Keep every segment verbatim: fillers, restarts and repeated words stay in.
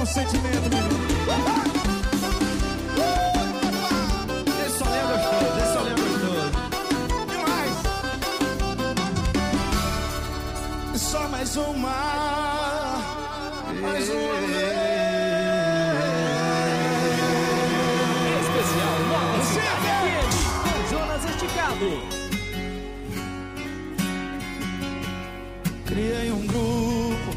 com sentimento, menino. Esse só é gostoso, esse só é gostoso. Demais. Só mais uma. Mais uma vez. Especial Nova Cidade F M com Jonas Esticado. Criei um grupo,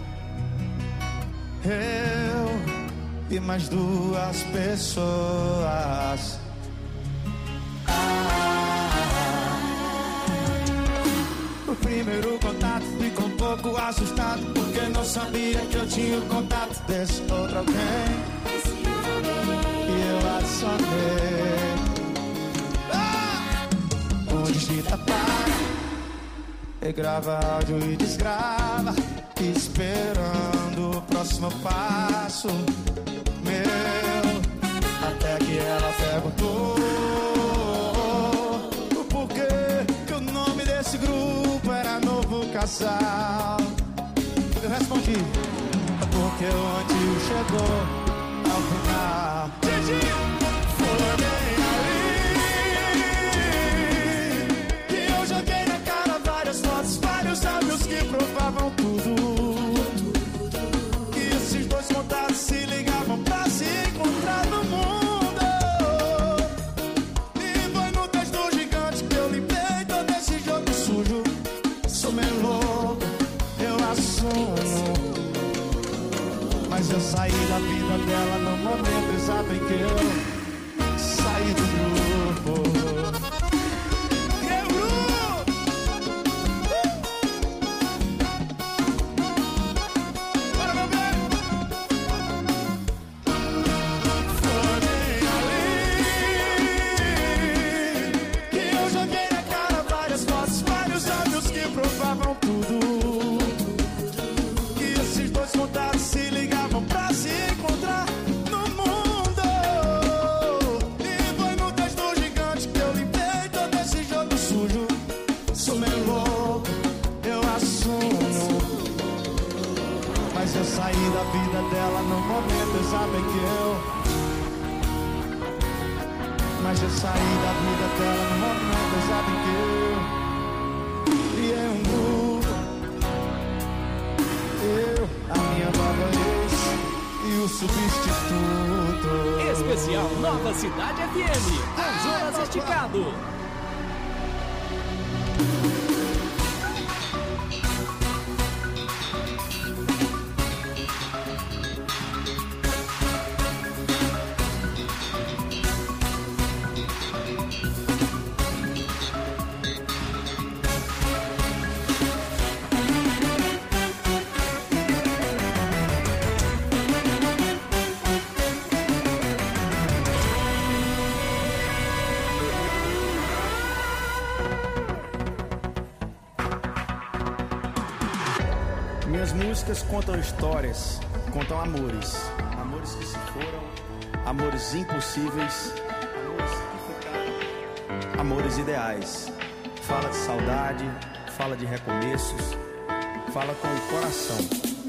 eu e mais duas pessoas. Ah, o primeiro contato ficou um pouco assustado, porque não sabia que eu tinha o contato desse outro alguém. E eu adicionei. Ah, o digita para e grava áudio e desgrava, esperando o próximo passo meu. Até que ela perguntou o porquê que o nome desse grupo era Novo Casal. Eu respondi, porque o antigo chegou ao final. Foi bem ali que eu joguei na cara várias fotos, vários áudios que provavam tudo. Que esses dois contatos se ligavam pra se encontrar no mundo. E foi no texto gigante que eu limpei todo esse jogo sujo. Sou meio louco, eu assumo, mas eu saí da vida dela no momento exato em que eu saí do grupo. Eu saí da vida dela no momento exato em que eu Mas eu saí da vida dela no momento exato em que eu criei um grupo, eu, a minha nova ex e o substituto. Especial Nova Cidade F M com Jonas Esticado. Minhas músicas contam histórias, contam amores, amores que se foram, amores impossíveis, amores que ficaram, amores ideais. Fala de saudade, fala de recomeços, fala com o coração.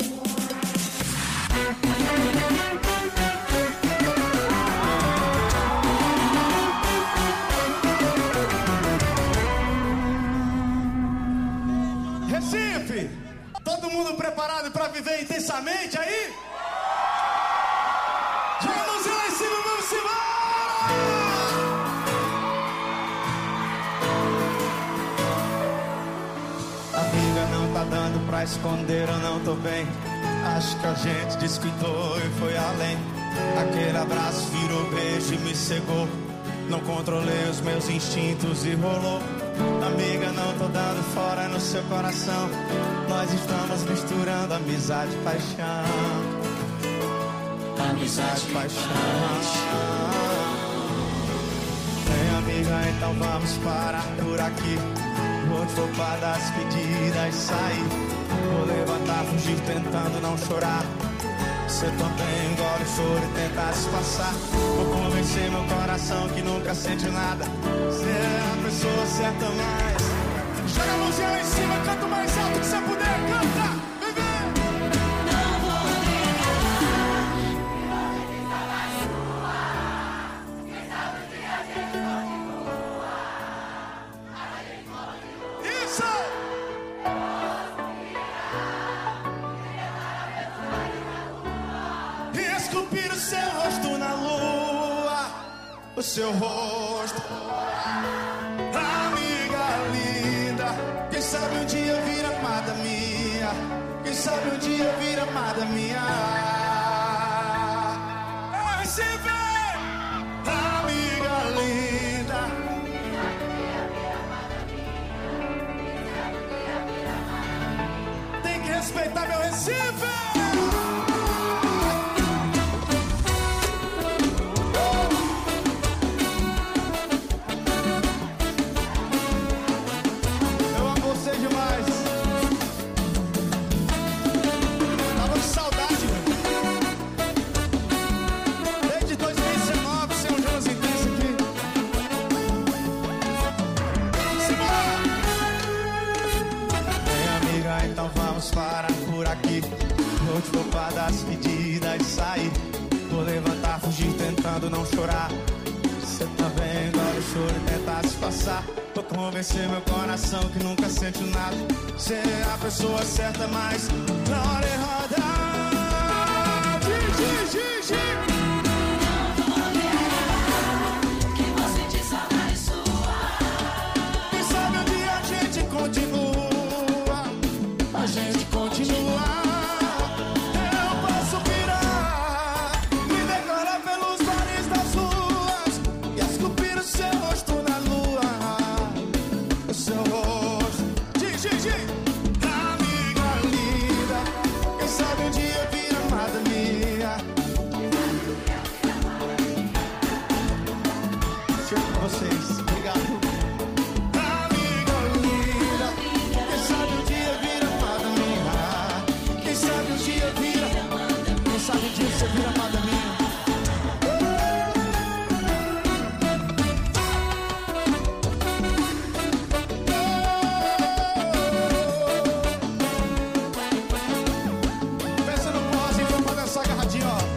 Recife! Todo mundo preparado pra viver intensamente aí? Joga a mãozinha lá em cima, vamos embora! Amiga, não tá dando pra esconder, eu não tô bem. Acho que a gente descuidou e foi além. Aquele abraço virou beijo e me cegou. Não controlei os meus instintos e rolou. Amiga, não tô dando fora no seu coração. Nós estamos misturando amizade e paixão. Amizade e paixão. Vem, amiga, então vamos parar por aqui. Vou te poupar das pedidas e sair. Vou levantar, fugir, tentando não chorar. Você também engole o choro e tenta disfarçar. Vou convencer meu coração que nunca sente nada. Você é a pessoa certa, mais. Joga a mãozinha lá em cima, canta o mais alto que você puder, canta! Vem, vem! Não vou negar seu rosto. Amiga linda, quem sabe um dia vir amada minha, quem sabe um dia vir amada minha. Ai, se vê, amiga linda. Tem que respeitar meu Recife. Parar por aqui, vou te poupar das pedidas e sair. Vou levantar, fugir, tentando não chorar. Cê tá vendo, olha o choro e tentar se passar. Vou convencer meu coração que nunca sentiu nada. Cê é a pessoa certa, mas na hora errada. Gi, gi, gi, Não vou negar que você te saudade sua. Quem sabe um dia a gente continua. A gente continua. Eu posso virar, me decorar pelos bares das ruas e esculpir o seu rosto na lua. O seu rosto. Gi, gi, gi. Amiga linda, quem sabe um dia vir amada minha. Chego com vocês, obrigado. Amiga linda, quem sabe um dia vir amada minha. Quem sabe um dia vira, quem sabe um dia você vira amada minha. Pensa no pós e vamos fazer essa agarradinha, ó.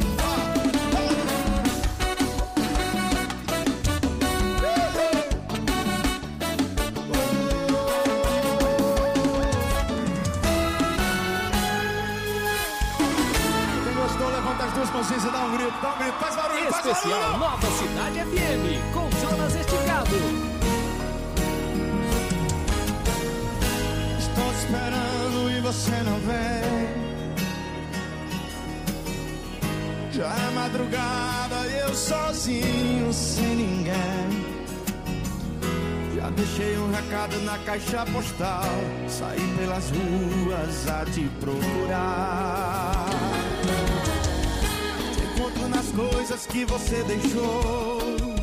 Quem gostou, levanta as duas mãozinhas e dá um grito, dá um grito, faz barulho, faz Especial barulho. Nova Cidade F M, com Jonas Esticado. Estou te esperando e você não vem. Já é madrugada e eu sozinho, sem ninguém. Já deixei um recado na caixa postal, saí pelas ruas a te procurar. Te encontro nas coisas que você deixou.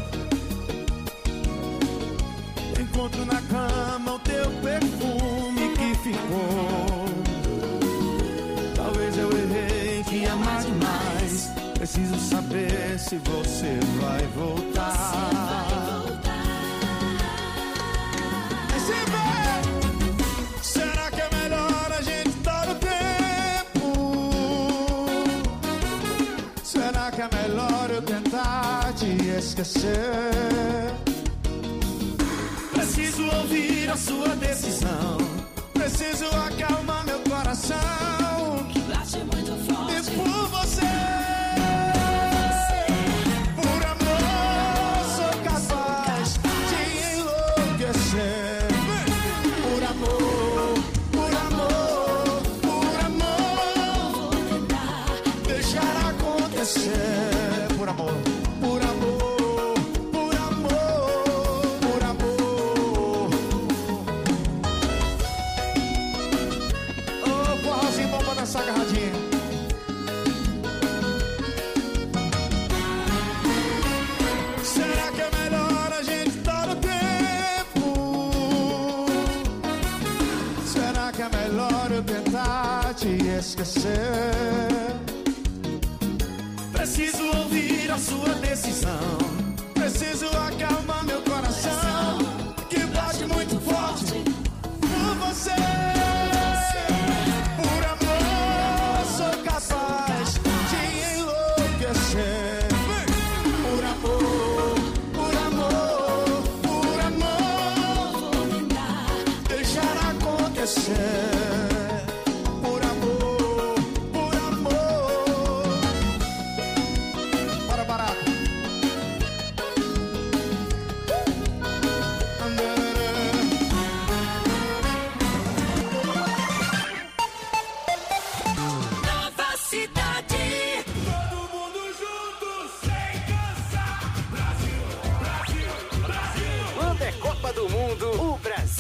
Te encontro na cama o teu perfume que ficou. Talvez eu errei, te amar demais. Preciso saber se você vai voltar. Se vê, será que é melhor a gente dar o tempo? Será que é melhor eu tentar te esquecer? Preciso ouvir a sua decisão. Preciso acalmar meu coração. Que bate muito E forte. por você, por amor, sou capaz de enlouquecer. Por amor, por amor, por amor, Vou tentar. deixar acontecer. Por amor, por amor, por amor, por amor. Ô, forrozinho bom pra dançar agarradinho. Será que é melhor a gente dar o tempo? Será que é melhor eu tentar te esquecer? Preciso ouvir a sua decisão. Preciso acalmar meu coração, que bate muito forte por você. Por amor, sou capaz de enlouquecer. Por amor, por amor, por amor, Vou tentar. deixar acontecer. Por amor, por amor. Bora, barato.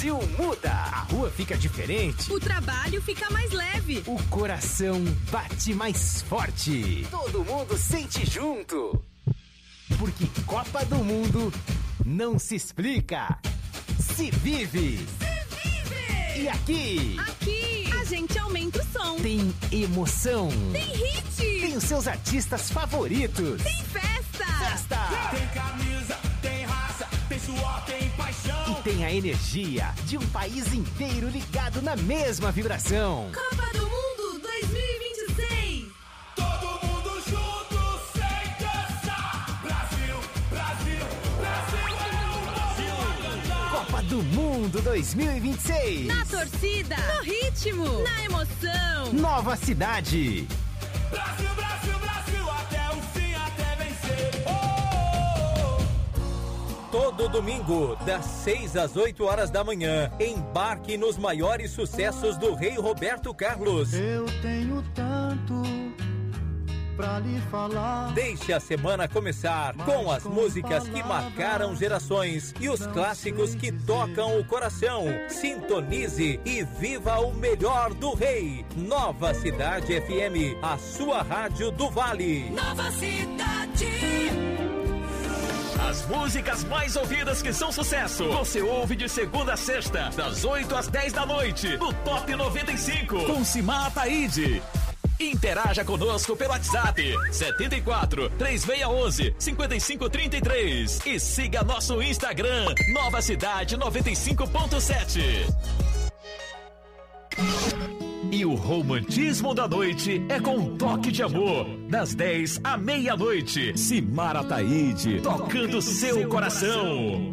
Brasil muda. A rua fica diferente. O trabalho fica mais leve. O coração bate mais forte. Todo mundo sente junto. Porque Copa do Mundo não se explica, se vive. Se vive! E aqui? Aqui a gente aumenta o som. Tem emoção. Tem hit. Tem os seus artistas favoritos. Tem festa. Festa. Tem camisa, tem raça, tem suor, tem paixão. E tem a energia de um país inteiro ligado na mesma vibração. Copa do Mundo dois mil e vinte e seis. Todo mundo junto, sem cansar. Brasil, Brasil, Brasil é o Brasil a cantar. Copa do Mundo dois mil e vinte e seis. Na torcida, no ritmo, na emoção. Nova cidade. Brasil, Brasil, Brasil, até o fim, até vencer. Oh! Todo domingo, das seis às oito horas da manhã, embarque nos maiores sucessos do Rei Roberto Carlos. Eu tenho tanto pra lhe falar. Deixe a semana começar com as músicas que marcaram gerações e os clássicos que tocam o coração. Sintonize e viva o melhor do Rei. Nova Cidade F M, a sua rádio do Vale. Nova Cidade. As músicas mais ouvidas que são sucesso, você ouve de segunda a sexta, das oito às dez da noite, no Top noventa e cinco, com Simar Ataíde. Interaja conosco pelo WhatsApp setenta e quatro, três seis um um, cinco cinco três três e siga nosso Instagram Nova Cidade noventa e cinco ponto sete. E o romantismo da noite é com um toque de amor, das dez à meia-noite. Simar Ataíde, tocando seu coração.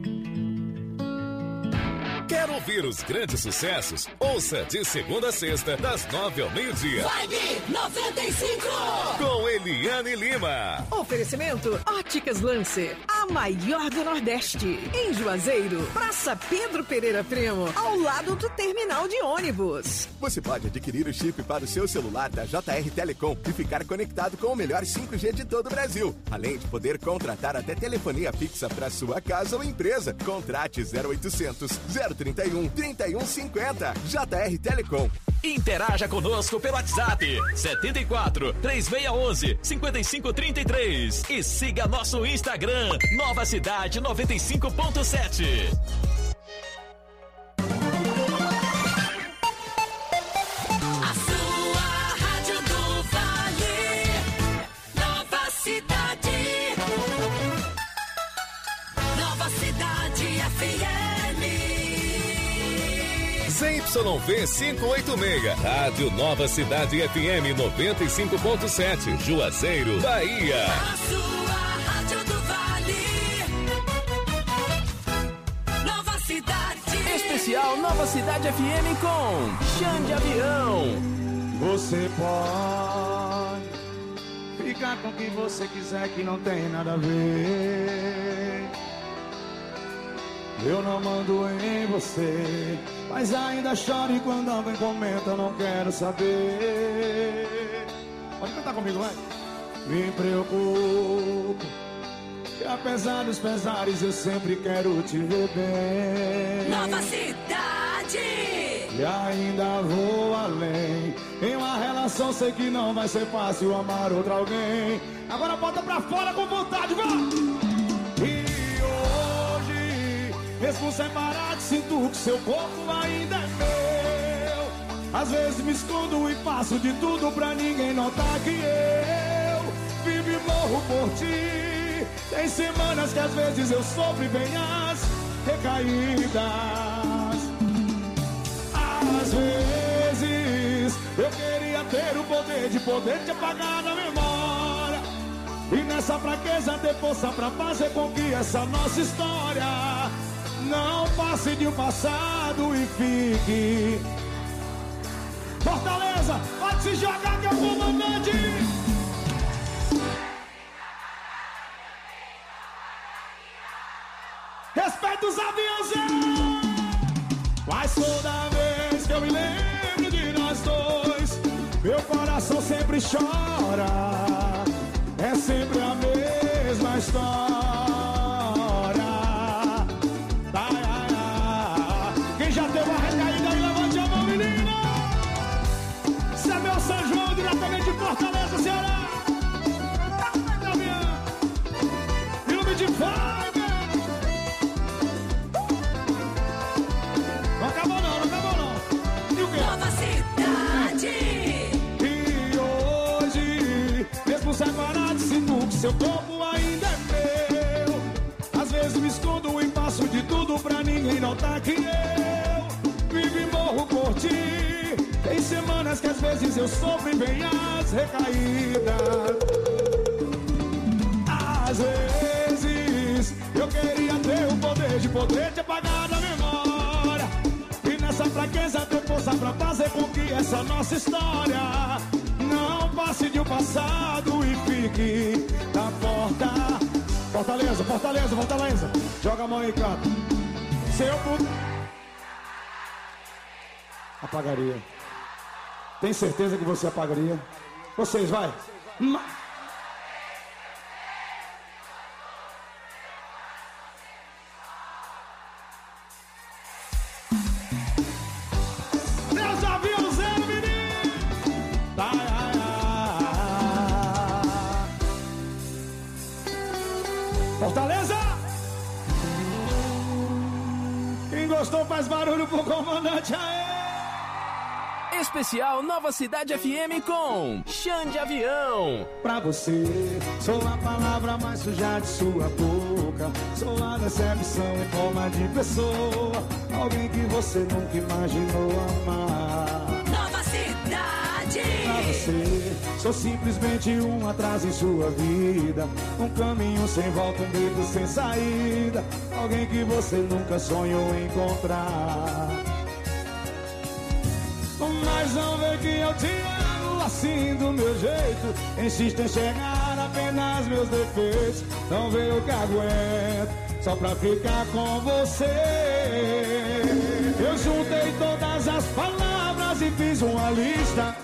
Quer ouvir os grandes sucessos? Ouça de segunda a sexta, das nove ao meio-dia. Vibe noventa e cinco. Com Eliane Lima. Oferecimento Óticas Lancer, a maior do Nordeste. Em Juazeiro, Praça Pedro Pereira Primo, ao lado do terminal de ônibus. Você pode adquirir o chip para o seu celular da J R Telecom e ficar conectado com o melhor cinco G de todo o Brasil. Além de poder contratar até telefonia fixa para sua casa ou empresa. Contrate zero oitocentos, zero trinta e um, trinta e um cinquenta. J R Telecom. Interaja conosco pelo WhatsApp setenta e quatro, três seis um um, cinco cinco três três e siga nosso Instagram Nova Cidade noventa e cinco ponto sete. A sua rádio do Vale. Nova Cidade. Nova Cidade F M. Z Y V quinhentos e oitenta e seis, Rádio Nova Cidade F M noventa e cinco ponto sete, Juazeiro, Bahia. A sua rádio do Vale. Nova Cidade. Especial Nova Cidade F M com Xande Avião. Você pode ficar com quem você quiser, que não tem nada a ver. Eu não mando em você, mas ainda choro quando alguém comenta, não quero saber. Pode cantar comigo, vai. Me preocupo, que apesar dos pesares eu sempre quero te ver bem. Nova Cidade. E ainda vou além. Em uma relação sei que não vai ser fácil amar outra alguém. Agora bota pra fora com vontade, vai! Mesmo separado, sinto que seu corpo ainda é meu. Às vezes me escondo e faço de tudo pra ninguém notar que eu vivo e morro por ti. Tem semanas que às vezes eu sofro e vem as recaídas. Às vezes eu queria ter o poder de poder te apagar da memória. E nessa fraqueza ter força pra fazer com que essa nossa história não passe de um passado e fique. Fortaleza, pode se jogar que eu vou comandante. Respeita os aviões. Mas toda vez que eu me lembro de nós dois, meu coração sempre chora. É sempre a mesma história. Quem já Fortaleza, Ceará. Em nome de Vibe. Não acabou não, não acabou não. E o quê? Nova Cidade. E hoje, mesmo separado, sinto que seu corpo ainda é meu. Às vezes me escondo e passo de tudo pra ninguém notar que eu vivo e morro por ti. Tem semanas que às vezes eu sofro e vem as recaídas. Às vezes eu queria ter o poder de poder te apagar da memória. E nessa fraqueza ter força pra fazer com que essa nossa história não passe de um passado e fique na porta. Fortaleza, Fortaleza, Fortaleza. Joga a mão aí, cara. Se eu puder, apagaria. Tem certeza que você apagaria? Vocês, vai. Ma Meus aviãozinhos, menino! Ai, ai, ai. Fortaleza! Quem gostou faz barulho pro comandante aí! Especial Nova Cidade F M com Xande Avião. Pra você, sou a palavra mais suja de sua boca. Sou a decepção em forma de pessoa. Alguém que você nunca imaginou amar. Nova Cidade. Pra você, sou simplesmente um atraso em sua vida. Um caminho sem volta, um beco sem saída. Alguém que você nunca sonhou encontrar. Mas não vê que eu te amo assim do meu jeito. Insisto em chegar apenas meus defeitos. Não vê o que aguento só pra ficar com você. Eu juntei todas as palavras e fiz uma lista.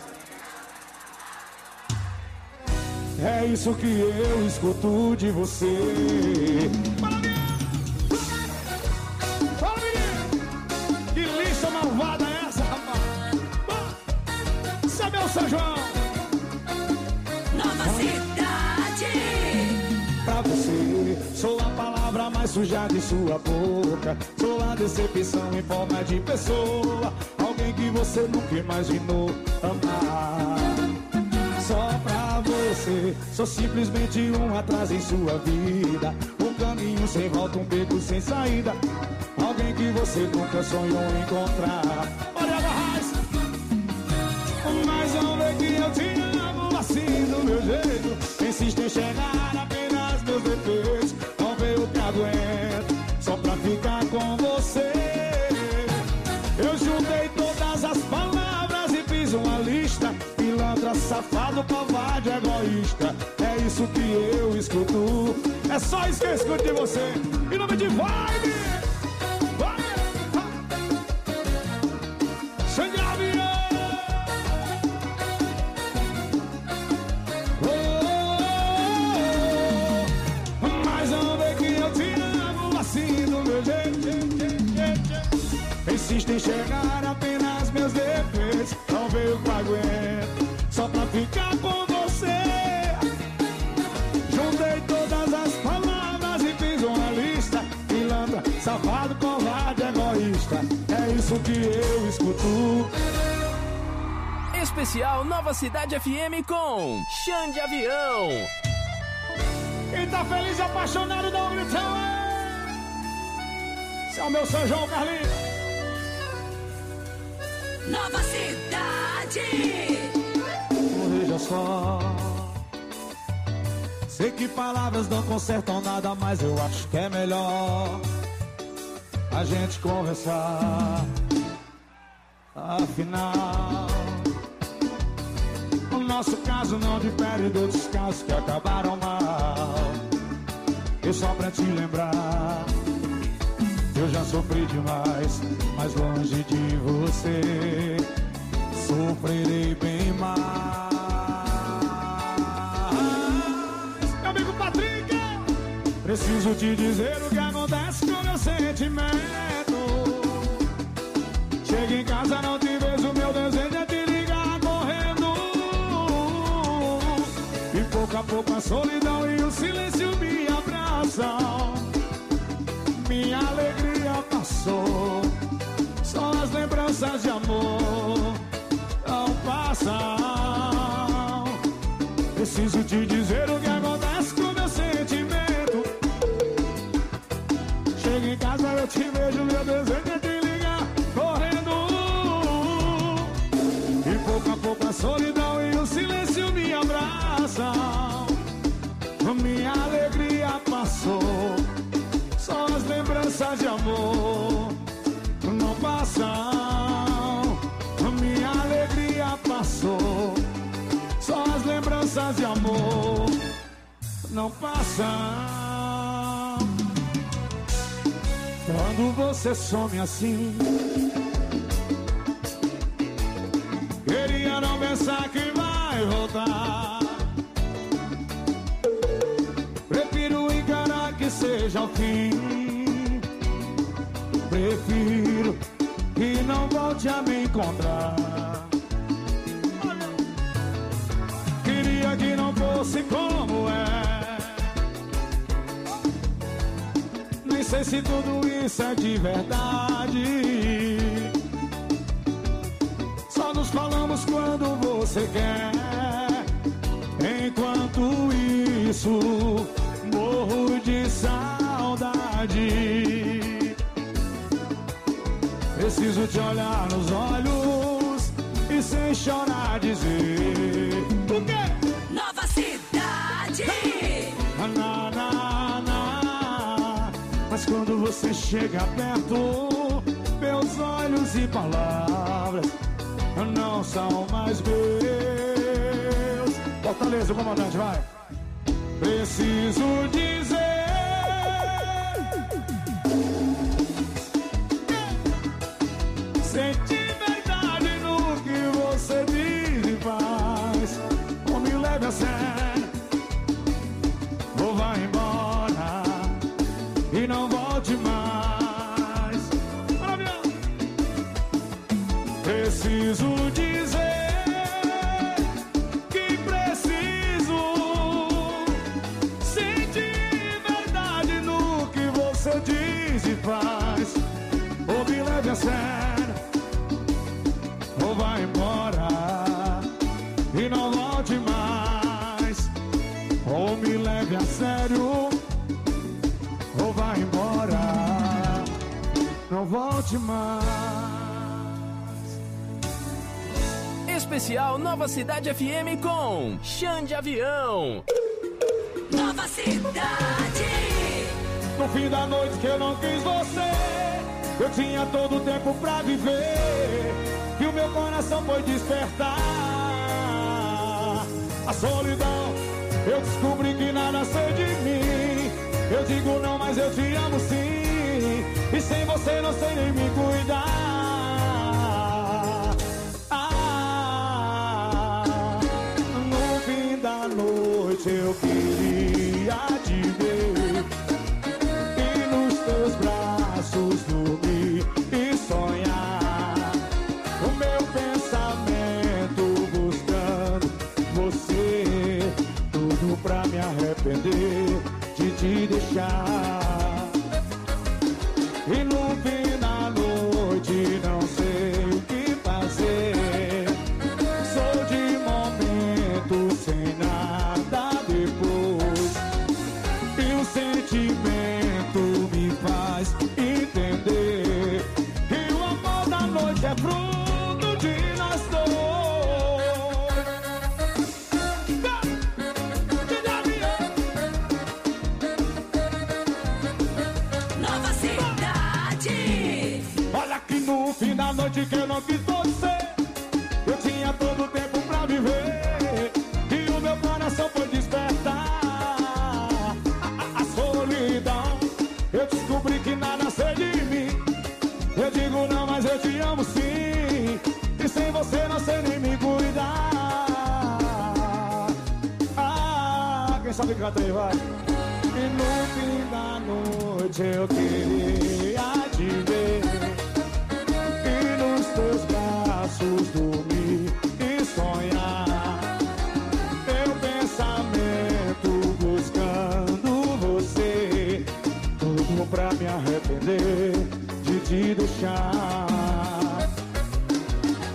É isso que eu escuto de você. Fala, menino! Que lista malvada é essa, rapaz? Sabe o São João? Nova Cidade. Pra você, sou a palavra mais suja de sua boca. Sou a decepção em forma de pessoa. Alguém que você nunca imaginou amar. Só pra você, sou simplesmente um atraso em sua vida. Um caminho sem volta, um beco sem saída. Alguém que você nunca sonhou encontrar. Olha, Barrais! Mas não vê que eu te amo assim do meu jeito. Insiste em chegar apenas meus defeitos. Não vê o que aguento só pra ficar com você. Eu juntei todas as palavras e fiz uma lista. Pilantra, safado, covarde, egoísta. É isso que eu escuto. É só isso que eu escuto de você. Em nome de Vibe. Xande Avião. Insiste em chegar apenas meus defeitos. Não veio o que aguento só pra ficar com você. Juntei todas as palavras e fiz uma lista. Pilantra, safado, covarde, egoísta. É isso que eu escuto. Especial Nova Cidade F M com Xande Avião. Quem tá feliz e apaixonado, dá um gritão. Esse é o meu São João, Carlinhos. Nova Cidade. Veja só, sei que palavras não consertam nada, mas eu acho que é melhor a gente conversar. Afinal, o nosso caso não difere de outros casos que acabaram mal. E só pra te lembrar, eu já sofri demais, mas longe de você sofrerei bem mais. Meu amigo Patrick, preciso te dizer o que acontece com meu sentimento. Chega em casa, não te vejo, meu desejo é te ligar correndo. pouco a solidão e o silêncio me abraçam. Minha alegria passou, só as lembranças de amor não passam. Preciso te dizer o que acontece com meu sentimento. Chego em casa, eu te vejo, meu desejo é te ligar correndo. E pouco a pouco a solidão e o silêncio me abraçam. Minha alegria passou, só as lembranças de amor não passam. Minha alegria passou, só as lembranças de amor não passam. Quando você some assim, queria não pensar que vai voltar. Prefiro encarar que seja o fim. Prefiro que não volte a me encontrar. Queria que não fosse como é. Nem sei se tudo isso é de verdade. Só nos falamos quando você quer. Enquanto isso, morro de saudade. Preciso te olhar nos olhos e sem chorar dizer: o quê? Nova Cidade. Na, na, na. Mas quando você chega perto, meus olhos e palavras não são mais meus. Fortaleza, comandante, vai. Preciso dizer: senti verdade no que você diz e faz. Não me leve a sério, ou vá embora e não volte mais. Preciso dizer que preciso sentir verdade no que você diz e faz. Ou me leve a sério, ou vá embora e não volte mais. Ou me leve a sério, ou vá embora, não volte mais. Especial Nova Cidade F M com Xande Avião. Nova Cidade. No fim da noite que eu não quis você, eu tinha todo o tempo pra viver, e o meu coração foi despertar. A solidão, eu descobri que nada sei de mim. Eu digo não, mas eu te amo sim, e sem você não sei nem me cuidar. Noite eu queria te ver e nos teus braços dormir e sonhar. O meu pensamento buscando você, tudo pra me arrepender de te deixar. E no fim da noite não sei o que fazer. Sou de momento sem nada depois, e o sentimento me faz entender que o amor da noite é fruto de nós dois. Nova Cidade. Olha que no fim da noite que eu não quis você, eu tinha todo o tempo pra viver, e o meu coração foi despertar. A, a, a solidão, eu descobri que nada sei de mim. Eu digo não, mas eu te amo sim, e sem você não sei nem me cuidar. Ah, quem sabe canta aí, vai. E no fim da noite eu queria te ver e nos teus braços dormir e sonhar. Meu pensamento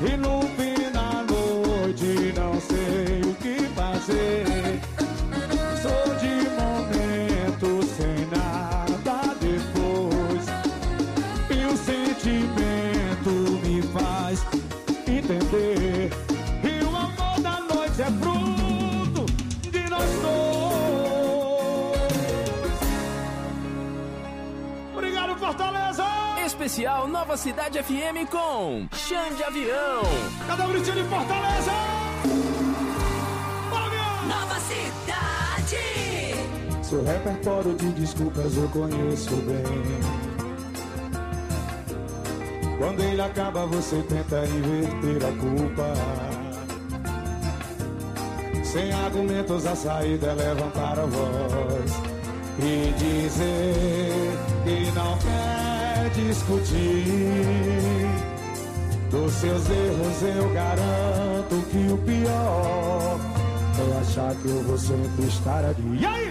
E no fim da noite não sei o que fazer. Sou de momento sem nada depois. E o sentimento me faz entender. E o amor da noite é fruto de nós dois. Obrigado, Fortaleza! Especial Nova Cidade F M com Xande Avião. Cadê o gritinho de Fortaleza? Nova Cidade. Seu repertório de desculpas eu conheço bem. Quando ele acaba você tenta inverter a culpa. Sem argumentos a saída é levantar a voz e dizer que não quer discutir. Dos seus erros eu garanto que o pior é achar que eu vou sempre estar aqui. E aí?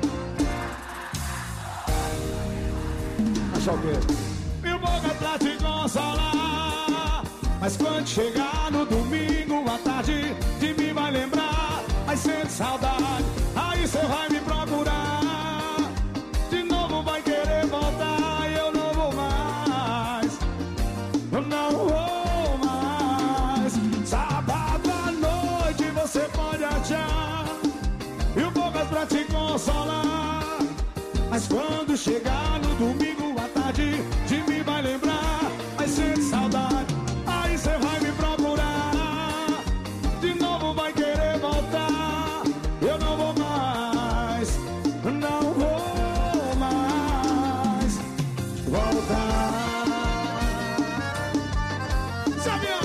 Achar o quê? Mil bocas pra te consolar, mas quando chegar no domingo à tarde, de mim vai lembrar, vai sente saudade, aí cê vai me procurar, de novo vai querer voltar, e eu não vou mais, eu não vou mais. Sábado à noite você pode achar mil bocas pra te consolar, mas quando chegar no domingo à tarde, de mim vai lembrar, vai sente saudade, aí cê vai me procurar, de novo vai querer voltar, eu não vou mais, não vou mais voltar. Sabião!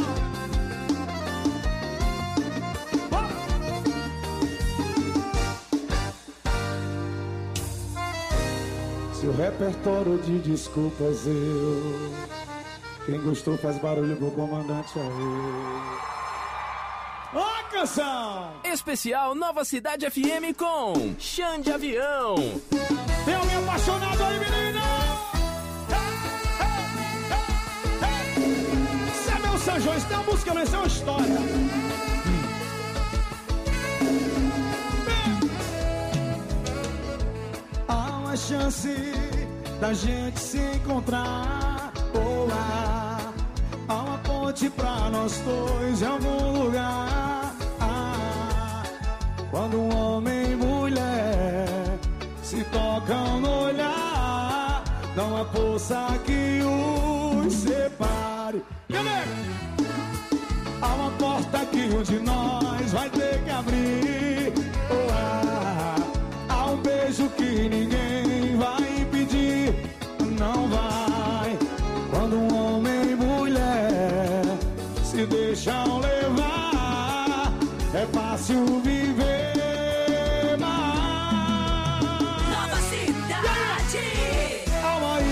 Seu repertório de desculpas eu. Quem gostou faz barulho pro comandante aí. Ó a canção! Especial Nova Cidade F M com Xande Avião. Tem alguém apaixonado aí, menino? Isso é meu São João, isso tem uma música, não, isso é uma história. Há uma chance da gente se encontrar. Ou há, há uma ponte pra nós dois em algum lugar. Ah, quando um homem e mulher se tocam no olhar, não há força que os separe. Há uma porta que um de nós vai ter que abrir. Oh, há, há um beijo que ninguém vai impedir. Não vai. Quando um homem e mulher se deixam levar, é fácil viver mais. Nova Cidade. Há uma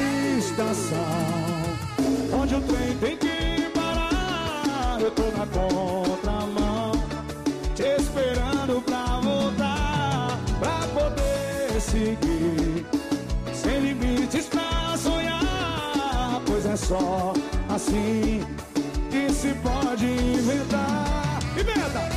estação onde o trem tem que parar. Eu tô na contramão, te esperando pra voltar, pra poder seguir, sem limites pra sonhar. Pois é só assim que se pode inventar. Inventa!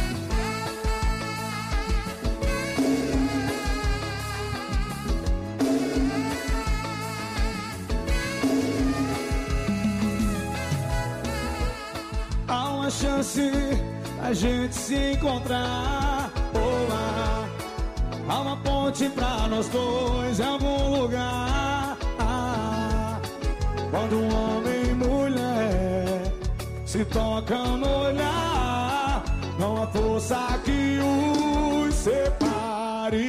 Há uma chance a gente se encontrar. Oh, há, há uma ponte pra nós dois em algum lugar. Ah, quando um homem e mulher se tocam no olhar, não há força que os separe.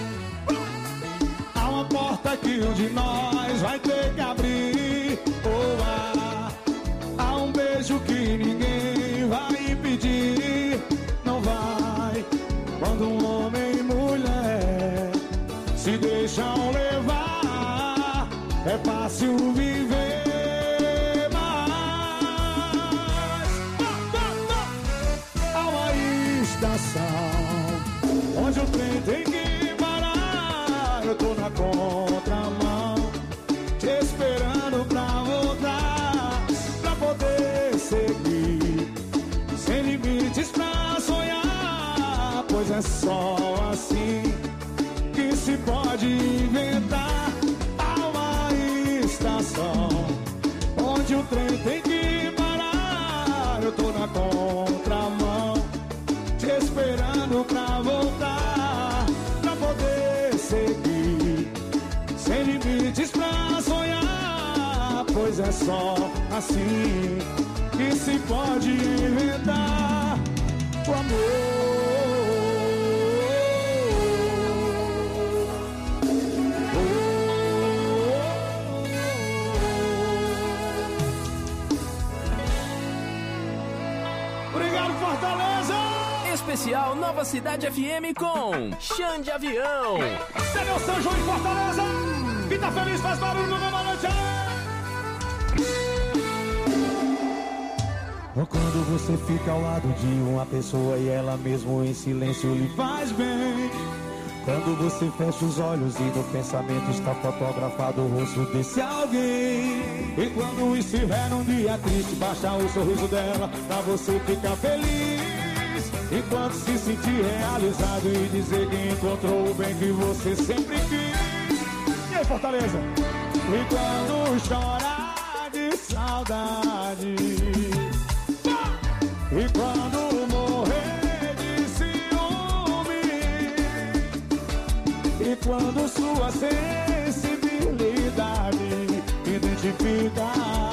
Há uma porta que um de nós vai ter que abrir. Oh, há, há um beijo que ninguém vai impedir. Não vai. Quando um homem e mulher se deixam levar, é fácil viver mais. Há uma estação onde o trem tem que parar. Eu tô na contramão, te esperando pra voltar, pra poder seguir, só assim que se pode inventar. Há uma estação onde o trem tem que parar. Eu tô na contramão, te esperando pra voltar, pra poder seguir, sem limites pra sonhar. Pois é só assim que se pode inventar o amor. Obrigado, Fortaleza! Especial Nova Cidade F M com Xande Avião. Senhor São João de Fortaleza! Quem tá feliz faz barulho no Nova Noite! Ou quando você fica ao lado de uma pessoa e ela mesmo em silêncio lhe faz bem. Quando você fecha os olhos e no pensamento está fotografado o rosto desse alguém. E quando estiver num dia triste, basta o sorriso dela pra você ficar feliz. Enquanto se sentir realizado e dizer que encontrou o bem que você sempre quis. E aí, Fortaleza? E quando chorar de saudade, e quando morrer de ciúme, e quando sua sensibilidade identifica,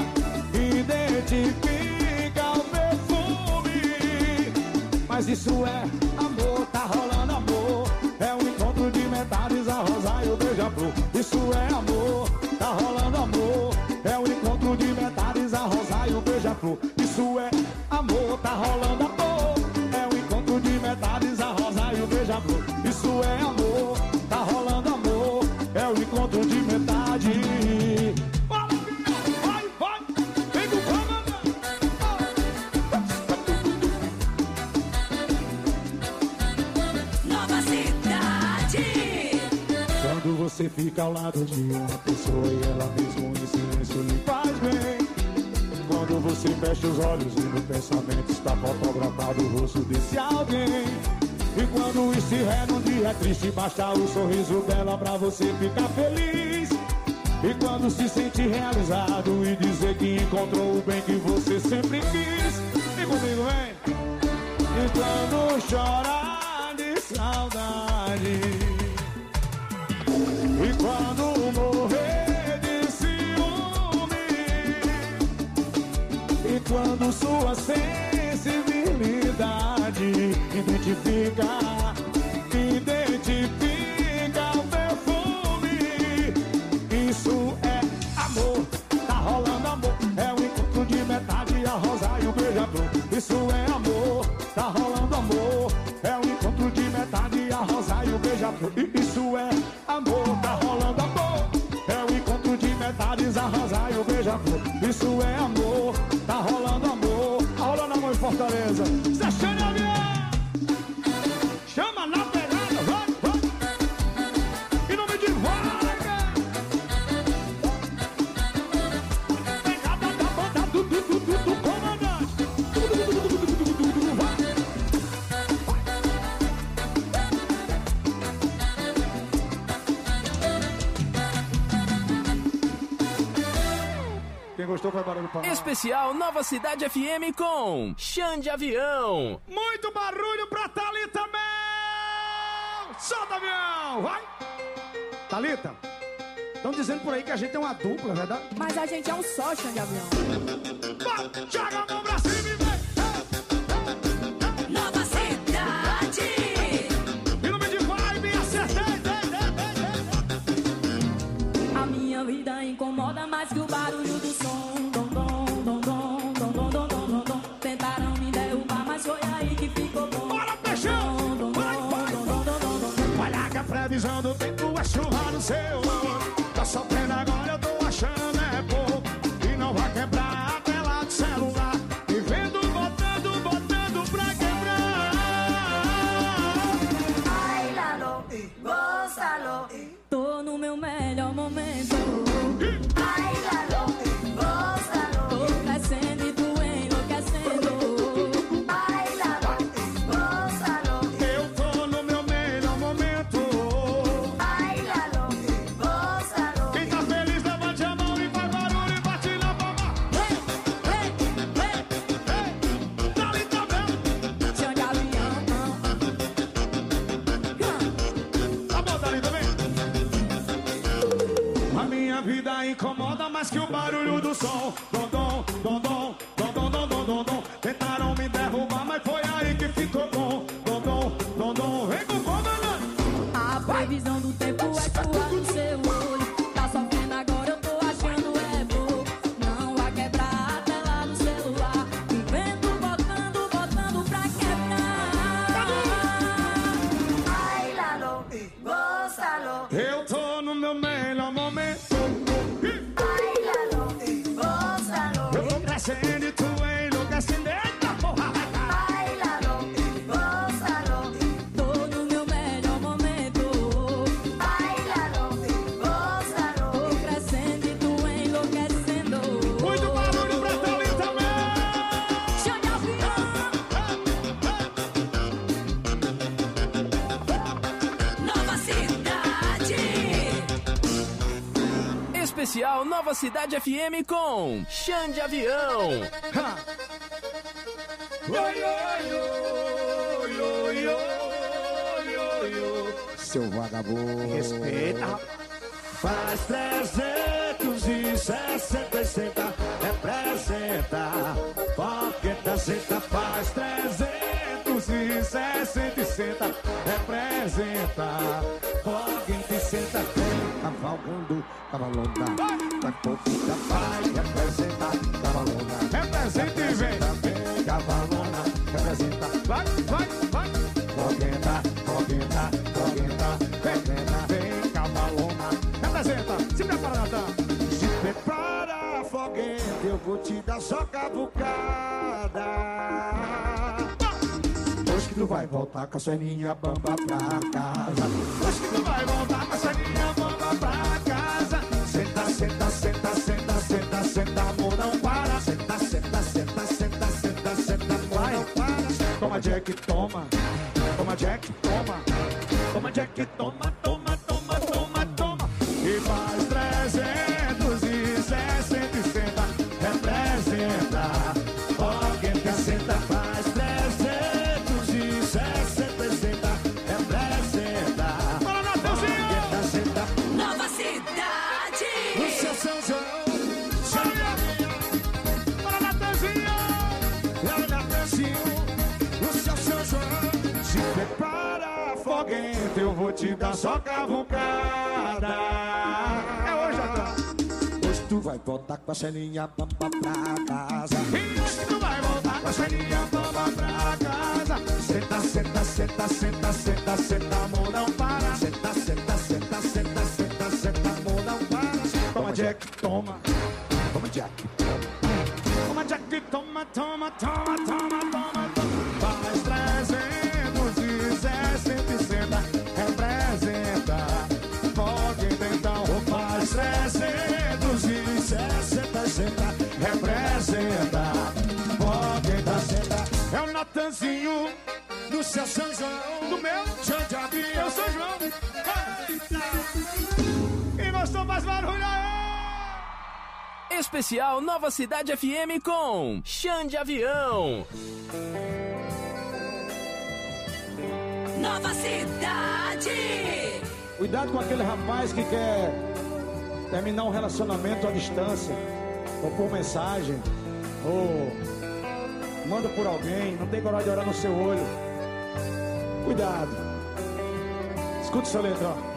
identifica o perfume. Mas isso é amor, tá rolando amor. É um encontro de metades, a rosa e o beija-flor. Isso é amor, tá rolando amor. É um encontro de metades, a rosa e o beija-flor. Isso é amor, tá rolando amor. É um encontro de metades, a rosa e o beija-flor. Isso é amor, tá rolando amor. É um encontro de metade. Vai, vai, vem com comandante. Nova Cidade. Quando você fica ao lado de uma pessoa e ela mesmo em silêncio lhe faz bem. Quando você fecha os olhos e no pensamento está fotografado o rosto desse alguém. E quando estiver num dia triste, basta o sorriso dela pra você ficar feliz. E quando se sentir realizado e dizer que encontrou o bem que você sempre quis. E comigo, vem! E quando chorar de saudade, e quando morrer de ciúme, e quando sua sensibilidade identifica, identifica o perfume. Isso é amor, tá rolando amor. É o encontro de metade, a rosa e o beija-flor. Isso é amor, tá rolando amor. É o encontro de metade, a rosa e o beija-flor. Isso é amor, tá rolando amor. É o encontro de metades, a rosa e o beija-flor. Isso é amor, tá rolando amor. Tá rolando amor em Fortaleza. Zé Xande Avião! Chama na pegada, vai, vai! E não me devaga! Pegada da banda do, do, do, do, do comandante! Du, du, du, du, du, du, du, du, du, vai! Quem gostou vai barulho pra lá. Especial Nova Cidade F M com Xande Avião. Muito barulho pra Thalita Mel! Solta, avião! Vai! Thalita, estão dizendo por aí que a gente é uma dupla, verdade? Mas a gente é um só, Xande Avião. Vai! Joga a mão pra cima e vem! Nova Cidade. E no meio de vibe, acertei! A minha vida incomoda mais que o barulho do som. Dom, dom, dom, dom, dom, dom, dom, dom, dom. Tentaram me derrubar, mas foi aí que ficou bom. Bora, peixão! Vai, vai, vai! Olha que a previsão do tempo é chuva no seu olho. Tá sofrendo agora, eu tô achando é pouco. E não vai quebrar a tela do celular. E vendo, botando, botando pra quebrar. Bailalo, gózalo. Tô no meu melhor momento. Bailalo, gózalo. Tô crescendo e tu enlouquecendo. Bailalo, gózalo. Eu tô no incomoda mais que o barulho do som. Dom, dom, dom, dom, dom, dom, dom, dom, dom, dom. Tentaram me derrubar, mas foi aí que ficou bom. Dom, dom, dom, dom, vem com bom, danado. A previsão do tempo é tua no seu olho. Tá sofrendo agora, eu tô achando é bom. Não vai quebrar a tela do celular. O vento botando, botando pra quebrar. Bailalo, gózalo. Eu tô no meu melhor momento. Bailalo, gózalo. Eu vou crescendo e tu enlouquecendo. Eita porra, vai cá. Bailalo, gózalo. Tô no meu melhor momento. Bailalo, gózalo. Tô crescendo e tu enlouquecendo. Muito barulho pra Thalia também. Xande Avião. Nova Cidade. Especial Nova Cidade F M com Xande Avião. Seu vagabundo. Respeita. Faz trezentos e sessenta e senta, representa. Fogueta senta, faz trezentos e sessenta e senta, representa. Fogueta e senta, vem cavalgando, cavalona. Da pouquinha vai, representa, cavalona. Representa e vem, vem cavalona, representa. Vai, vai, vai. Fogueta, fogueta, fogueta, representa, vem cavalona. Representa, se prepara, Natan. Se prepara, fogueta, eu vou te dar só cavucada. Hoje que tu vai voltar com a ceninha bamba pra casa. Hoje que tu vai voltar com a ceninha bamba pra casa. Senta, senta, senta, senta, senta, senta, amor, não para. Senta, senta, senta, senta, senta, senta, amor, não para. Toma, Jack, toma. Toma, Jack, toma. Toma, Jack, toma, toma, toma, toma, toma. E faz trezentos e sessenta e senta, representa. Fogueta senta, faz trezentos e sessenta e senta, representa. Para Natanzinho! Senta, Nova Cidade. o seu São João, Sonia. Para Natanzinho! Para Natanzinho, o seu São João. Se prepara, fogueta, eu vou te dar só cavucada. É hoje, Natan. Hoje tu vai voltar com a celinha bamba pra casa. E hoje tu vai voltar com a celinha bamba pra casa. Senta, senta, senta, senta, senta, senta, amor, não para. Senta, senta, senta, senta, senta, senta, amor, não para. Toma, Jack, toma. Toma, Jack, toma. Toma, Jack, toma, toma, toma, toma, toma, toma. Faz trezentos e sessenta e senta, representa. Fogueta então, faz trezentos e sessenta e senta, representa. Fogueta senta. É o Natanzinho do seu São João, do meu Xande Avião, São João. E gostou mais barulho aí? Especial Nova Cidade F M com Xande Avião. Nova Cidade. Cuidado com aquele rapaz que quer terminar um relacionamento à distância, ou por mensagem, ou manda por alguém, não tem coragem de olhar no seu olho. Cuidado. Escuta essa letra, ó.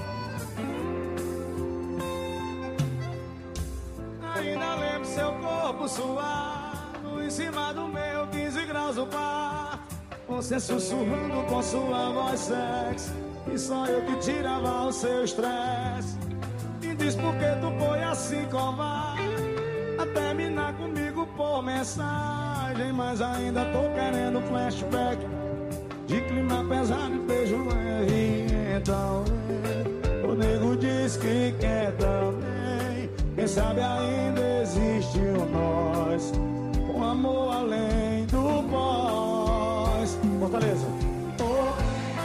Ainda lembro seu corpo suado em cima do meu quinze graus do bar. Você sussurrando com sua voz sexy, e só eu que tirava o seu estresse. E diz por que tu foi assim covarde a terminar comigo por mensagem. Mas ainda tô querendo flashback de clima pesado e beijo leve. Então o nego diz que quer também. Quem sabe ainda existe o nós, um amor além do pós. Fortaleza. Oh.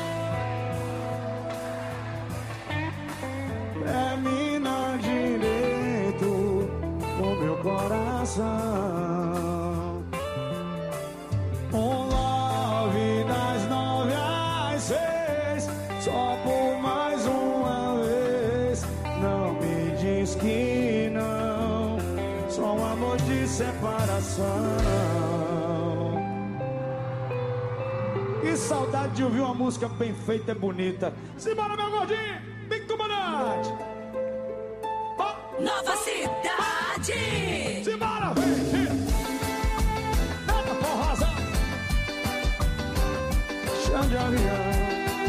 Termina direito com meu coração. Um love das nove às seis, só por mais uma vez. Não me diz que não. Que saudade de ouvir uma música bem feita e bonita. Simbora, meu gordinho, bem comandante. Oh. Nova Cidade. Simbora, vem, Eita, porrosa. Chão de avião.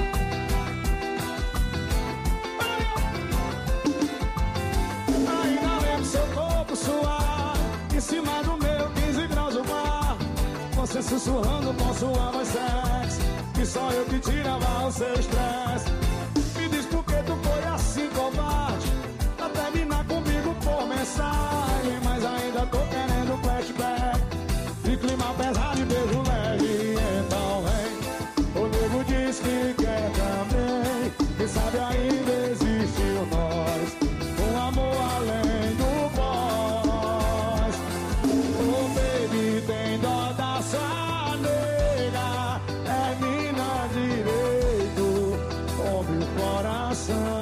Ainda lembro seu corpo suar em cima do meu quinze graus do mar. Você sussurrando com sua voz sexy, que só eu que tirava o seu estresse. Me diz por que tu foi assim covarde, pra terminar comigo por mensagem. Mas ainda tô querendo flashback de clima pesado e beijo leve. Então vem, o nego diz que quer também. Quem sabe ainda existe nós, um amor além do voz. Oh baby, tem dó da sua nega, é mina direito, ouve o coração.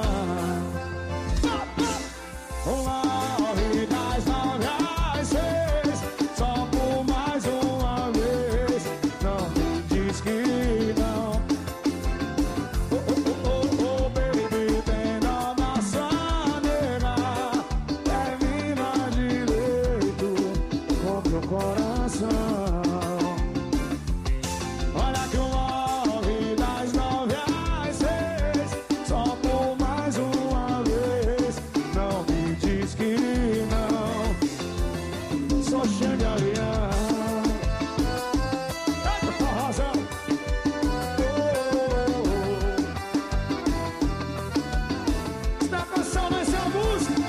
Love das nove às seis, só por mais uma vez, não me diz que não. Oh, oh, oh, oh, baby, tem dó da sua nega, é mina direito, ouve o coração. Olha que o love das nove às seis, só por mais uma vez, não me diz que não. Sou cheio de avião. Eita, forrozão. Oh, oh, oh. Esta canção vai ser a música.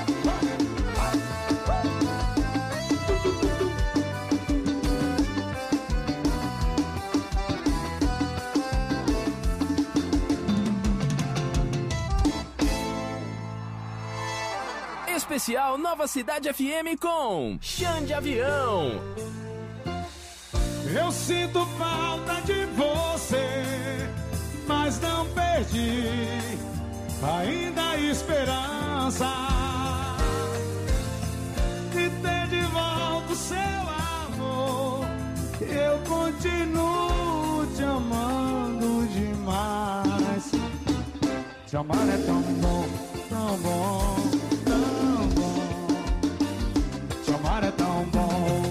Especial Nova Cidade F M com Chão de Avião. Eu sinto falta de você, mas não perdi ainda a esperança de ter de volta o seu amor. Eu continuo te amando demais. Te amar é tão bom, tão bom, tão bom. Te amar é tão bom.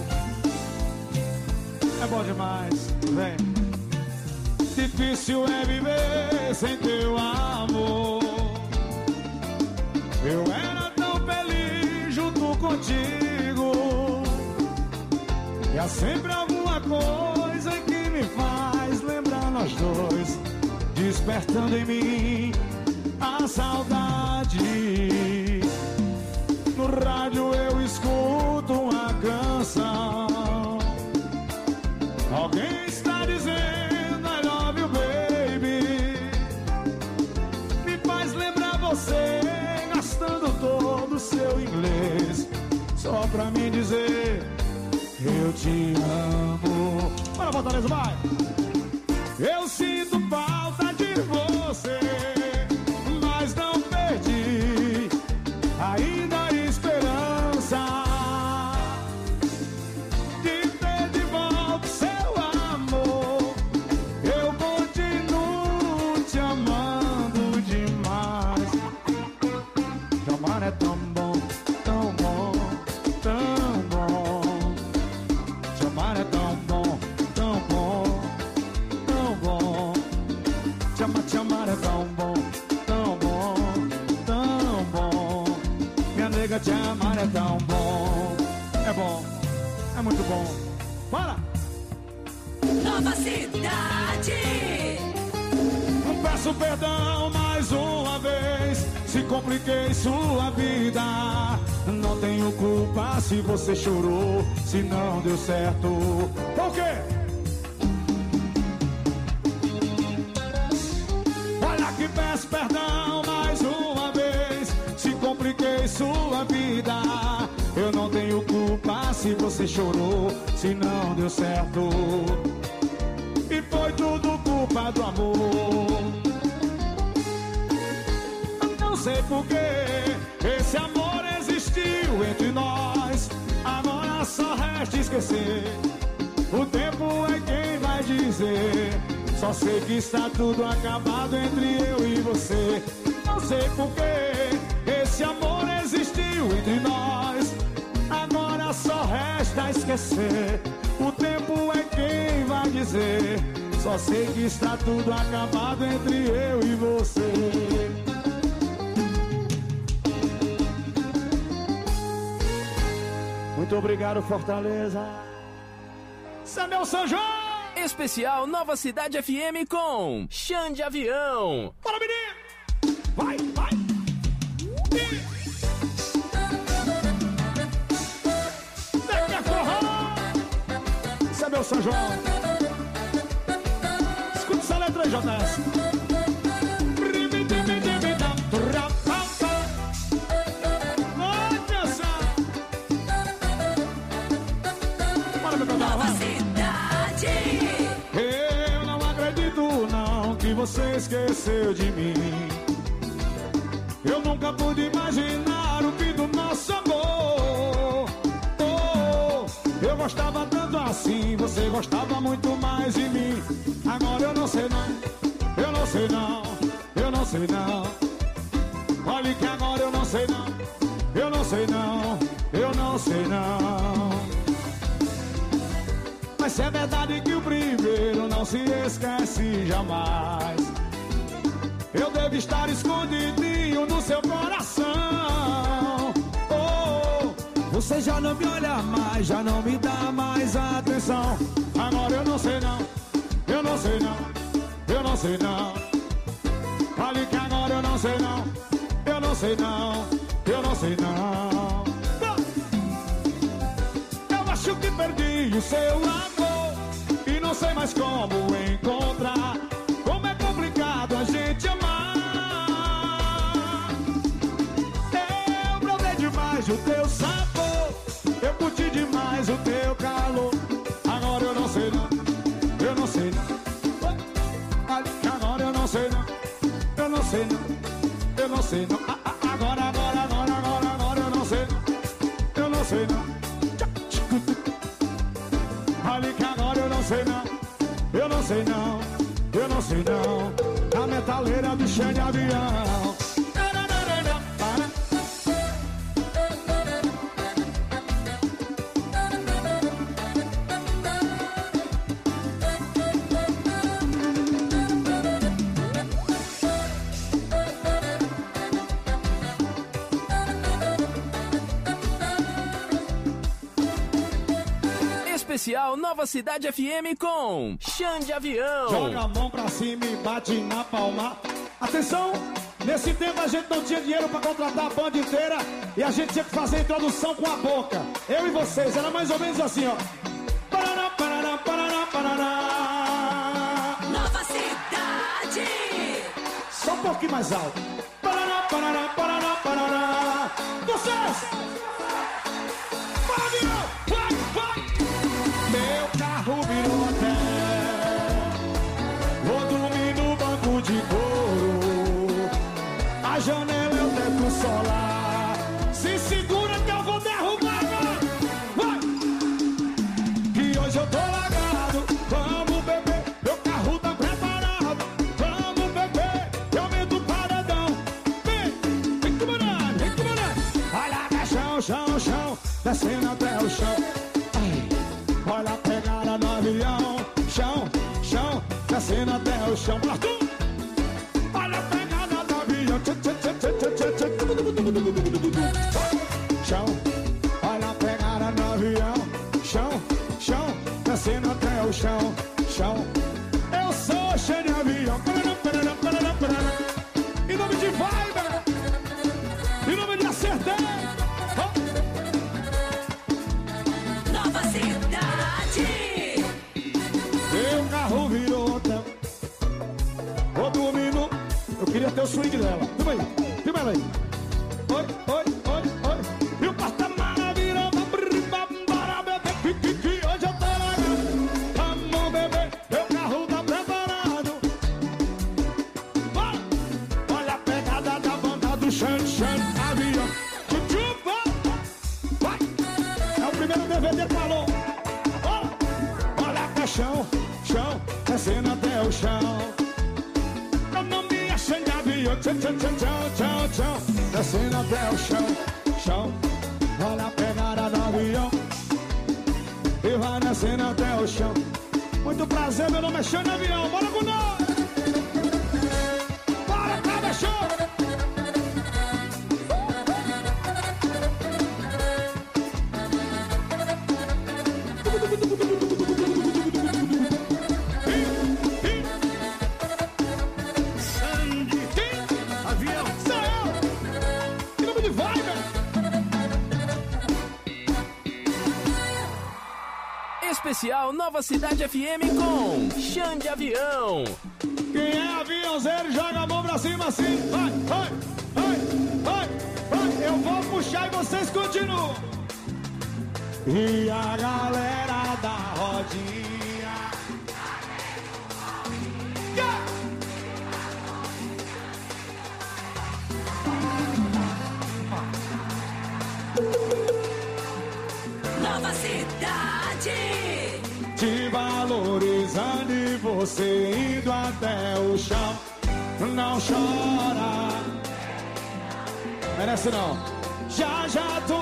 É bom demais, vem. Difícil é viver sem teu amor. Eu era tão feliz junto contigo, e há sempre alguma coisa que me faz lembrar nós dois, despertando em mim a saudade. No rádio eu escuto uma canção, alguém está dizendo I love you baby. Me faz lembrar você gastando todo o seu inglês só pra me dizer eu te amo. Bora, Fortaleza, vai! Eu sinto falta de você, mas não perdi ainda a esperança de ter de volta seu amor. Eu continuo te amando demais. Te amar é tão bom, tão bom, tão bom. Te amar é tão bom, tão bom, tão bom. Te amar, te amar é tão bom, tão bom, tão bom. Minha nega, te amar é tão bom. É bom, é muito bom. Bora! Nova Cidade. Peço perdão mais uma vez se compliquei sua vida. Não tenho culpa se você chorou, se não deu certo. Por quê? Olha que peço perdão mais uma vez se compliquei sua vida. Eu não tenho culpa se você chorou, se não deu certo. E foi tudo culpa do amor. Não sei por que esse amor existiu entre nós. Agora Agora só resta esquecer. O tempo é quem vai dizer. Só sei que está tudo acabado entre eu e você. Não sei porquê esse amor existiu entre nós. Agora só resta esquecer. O tempo é quem vai dizer. Só sei que está tudo acabado entre eu e você. Muito obrigado, Fortaleza. Samuel São João. Especial Nova Cidade F M com Xande Avião. Bora, menino! Vai, vai! Deca forró! Samuel São João. Escuta essa letra aí, J S. Você esqueceu de mim. Eu nunca pude imaginar o fim do nosso amor. Oh, eu gostava tanto assim, você gostava muito mais de mim. Agora eu não sei não, eu não sei não, eu não sei não. Olha que agora eu não sei não, eu não sei não, eu não sei não. Mas é verdade que o primeiro não se esquece jamais. Eu devo estar escondidinho no seu coração. Oh, você já não me olha mais, já não me dá mais atenção. Agora eu não sei não, eu não sei não, eu não sei não. Fale que agora eu não sei não, eu não sei não, eu não sei não. Eu acho que perdi o seu amor e não sei mais como encontrar. Como é complicado a gente amar. Eu provei demais o teu sabor, eu curti demais o teu calor. Agora eu não sei não, eu não sei não. Agora eu não sei não, eu não sei não, eu não sei não. Agora, agora, agora, agora, agora eu não sei não, eu não sei não. Olha que agora eu não sei não, eu não sei não, eu não sei não. A metaleira do Xande Avião. Especial Nova Cidade F M com Xande Avião. Joga a mão pra cima e bate na palma. Atenção, nesse tempo a gente não tinha dinheiro pra contratar a banda inteira e a gente tinha que fazer a introdução com a boca. Eu e vocês, era mais ou menos assim, ó. Paraná, paraná, paraná, paraná. Nova Cidade. Só um pouquinho mais alto. Paraná, paraná, paraná, paraná. Vocês! Vai, vai! Meu carro virou hotel. Vou dormir no banco de couro. A janela é o teto solar. Se segura que eu vou derrubar, vai! Que hoje eu tô largado. Vamos beber, meu carro tá preparado. Vamos beber, eu aumento o paredão. Vem, vem comandando, vem comandando. Olha pra chão, chão, chão, descendo até o chão. Olha a pegada no avião, chão, chão, descendo até o chão. Olha a pegada no avião, chão, olha a pegada no avião, chão, chão, descendo até o chão, chão. Eu sou cheio de avião, em nome de Viber, em nome de Acertei. Nova Cidade. Meu carro virou hotel. Vou dormindo. Eu queria ter o swing dela. Filma aí, filma ela aí. Oi, oi, oi, oi. E o porta-mala virou. Bora beber, que hoje eu tô largado. Vamos beber, meu carro tá preparado. Bora. Olha a pegada da banda do Xande, Xande Avião. Vai. É o primeiro D V D chão, chão, descendo até o chão. Eu não me achei de avião, tchau, tchau, tchau, tchau, tchau, tchau, descendo até o chão, chão. Olha a pegada do avião e vai descendo até o chão. Muito prazer, meu nome é Xande Avião, bora com nós! Bora, cada show! Xande Avião, céu! Que nome de vai, velho! Especial Nova Cidade F M com Xande Avião. Quem é aviãozeiro, joga a mão pra cima assim. Vai, vai, vai, vai, vai. Eu vou puxar e vocês continuam. E a galera da rodinha. Yeah! Nova Cidade. Te valorizando e você indo até o chão. Não chora. Merece não. Já, já tô.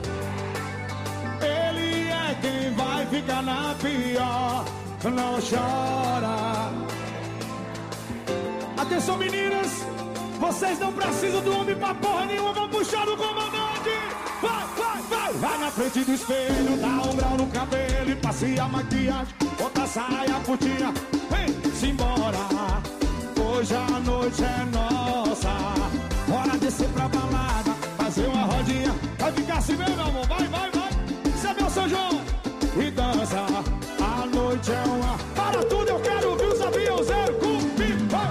Ele é quem vai ficar na pior. Não chora. Atenção, meninas. Vocês não precisam do homem pra porra nenhuma. Vão puxar do comandante. Vai, vai, vai. Vai na frente do espelho, dá um grau no cabelo e passe a maquiagem. Bota a saia curtinha, vem-se embora. Hoje a noite é nossa. Bora descer pra balada, fazer uma rodinha. Vai ficar assim mesmo, meu amor, vai, vai, vai. Você é meu São João e dança. A noite é uma... Para tudo, eu quero ouvir os aviãozeiros comigo, vai.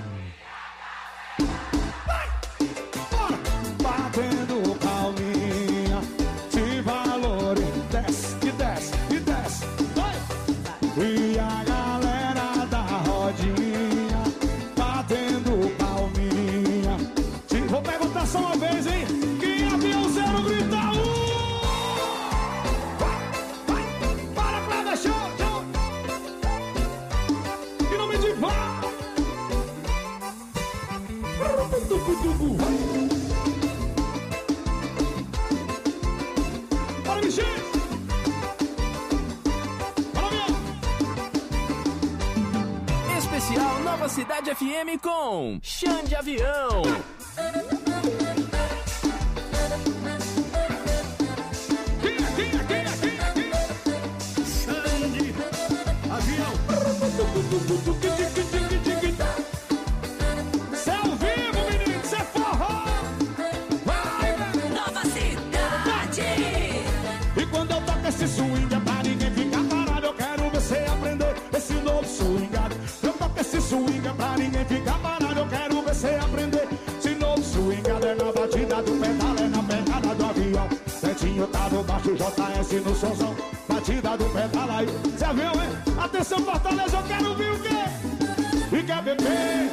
Vai, bora. Batendo palminha, te valore. Desce, e desce, e desce, vai. E a galera da rodinha, batendo palminha. Te... Vou perguntar só uma vez, hein? Quem é aviãozeiro grita um. Vai, vai, para pra dar show, show. E não me diva. Bora, mexer. Bora, meu. Especial Nova Cidade F M com Xande Avião. Quem é, quem é, quem é, quem é, quem é? Xande Avião. Cê é ao vivo, menino, cê é forró. Vai, velho. Nova Cidade. E quando eu toco esse swing é pra ninguém ficar parado. Eu quero você aprender esse novo swingado. Eu toco esse swing é pra ninguém ficar parado. Eu quero você aprender esse novo swingado. É na batida do pedal, é na pegada do avião. Netinho tá no baixo, J S no somzão. Batida do pedal aí. Cê viu, hein? Atenção, Fortaleza, eu quero ver o quê? E quer beber?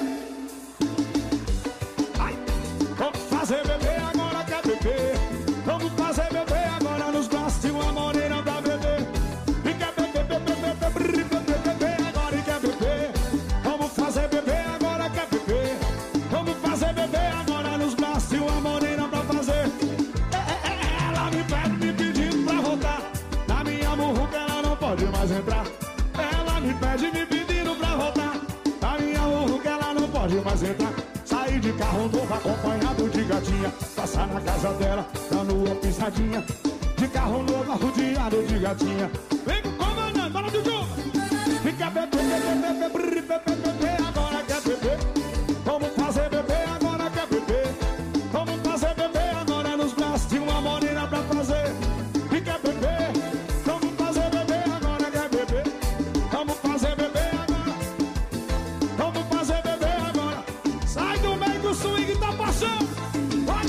Ai, vamos fazer beber agora, quer beber? Vamos fazer beber agora nos braços de uma morena pra beber. E quer beber, beber, beber, beber, beber, beber agora e quer beber. Vamos fazer beber agora, quer beber? Vamos fazer beber agora nos braços de uma morena pra fazer. É, é, é, ela me pede, me pedindo pra voltar. Na minha murruca ela não pode mais entrar. Ela me pede, me pedindo pra voltar. Na minha murruca ela não pode mais entrar. Sair de carro novo acompanhado de gatinha. Passar na casa dela, dando uma pisadinha. De carro novo arrodeado de gatinha. Vem com o comandante, fala do jogo. Fica bebê, bebê, bebê, bebê, bebê, bebê, agora quer beber. Vamos fazer beber, agora quer beber. Vamos fazer beber agora nos braços de uma morena pra fazer. Fica bebê, vamos fazer beber agora quer beber. Vamos fazer beber agora. Vamos fazer beber agora. Sai do meio do swing, tá passando. Vai.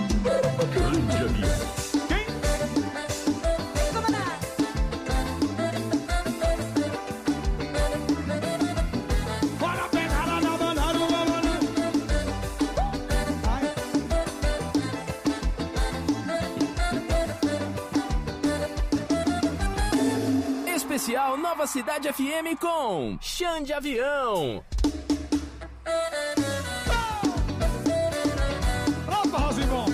Quem? Bora pegar lá na banana, banana. Vai. Especial Nova Nova Cidade F M com Xande Avião. Opa, Rosimon!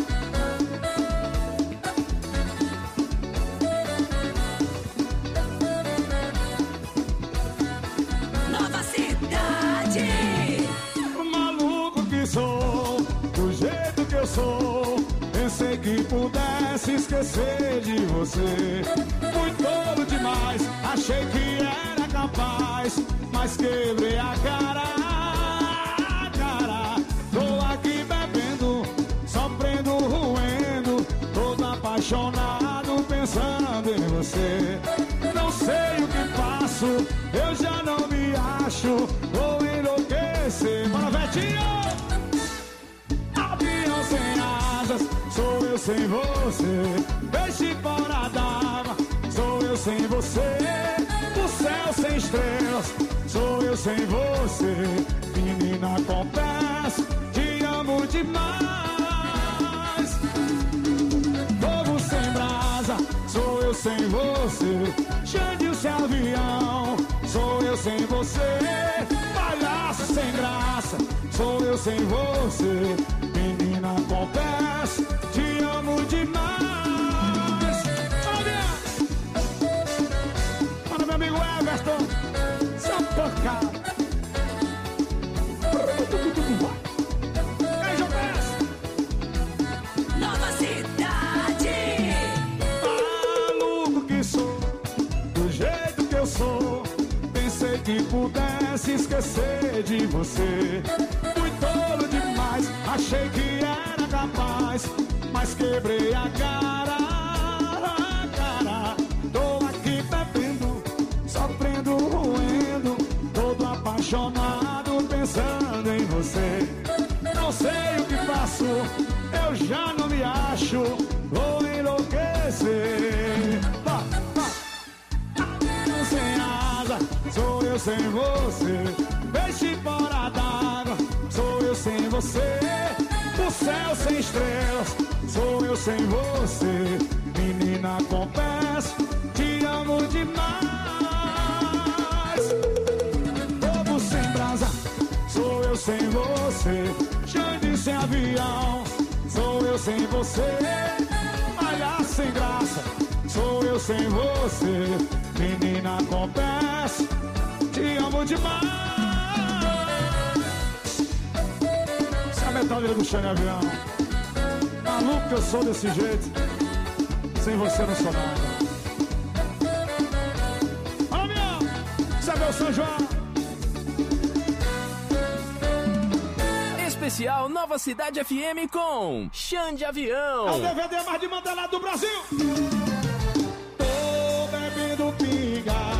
Nova Cidade. Maluco que sou, do jeito que eu sou, pensei que pudesse esquecer de você. Fui tolo demais, achei que era capaz, mas quebrei a cara, a cara. Tô aqui bebendo, sofrendo, roendo, todo apaixonado pensando em você. Não sei o que faço, eu já não me acho, vou enlouquecer. Bora, Vetinho! Avião sem asas, sou eu sem você. Peixe fora d'água, sou eu sem você. O céu sem estrelas, sou eu sem você. Menina, confesso, te amo demais. Fogo sem brasa, sou eu sem você. Xande, o seu avião, sou eu sem você. Palhaço sem graça, sou eu sem você. Menina, confesso, te amo demais. Olha, meu amigo Everton, seu porcado. Ei, Jogas! Nova Cidade. Maluco que sou, do jeito que eu sou, pensei que pudesse esquecer de você. Fui tolo demais, achei que era capaz, mas quebrei a cara, a cara. Tô aqui bebendo, sofrendo, roendo, todo apaixonado pensando em você. Não sei o que faço, eu já não me acho, vou enlouquecer. Vá, vá. Avião sem asa, sou eu sem você. Peixe fora d'água, sou eu sem você. O céu sem estrelas, sou eu sem você. Menina, confesso, te amo demais. Fogo sem brasa, sou eu sem você. Xande sem avião, sou eu sem você. Palhaço sem graça, sou eu sem você. Menina, confesso, te amo demais. Essa é a metálica do Xande Avião. Maluco que eu sou desse jeito, sem você não sou nada. Olha, Avião, esse é meu São João. Especial Nova Cidade F M com Xande Avião. É o D V D mais demandado do Brasil. Tô bebendo pinga,